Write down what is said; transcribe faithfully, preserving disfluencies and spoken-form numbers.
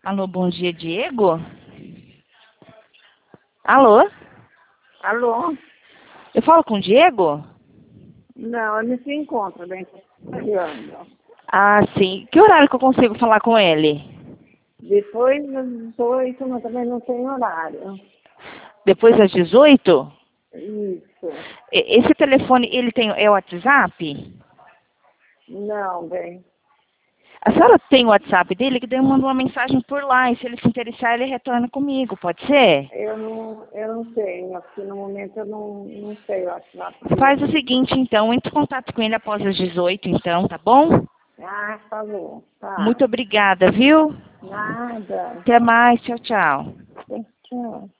Alô, bom dia, Diego? Alô? Alô? Eu falo com o Diego? Não, ele se encontra bem trabalhando. Ah, sim. Que horário que eu consigo falar com ele? Depois das dezoito, mas também não tem horário. Depois das dezoito? Isso. E- Esse telefone, ele tem, é o WhatsApp? Não, bem. A senhora tem o WhatsApp dele? Que daí eu mando uma mensagem por lá. E se ele se interessar, ele retorna comigo. Pode ser? Eu não, eu não tenho. Aqui no momento eu não, não sei o WhatsApp Faz o dele. seguinte, então. Entre em contato com ele após as dezoito, então, tá bom? Ah, falou. Tá. Muito obrigada, viu? Nada. Até mais. Tchau, tchau. Tchau.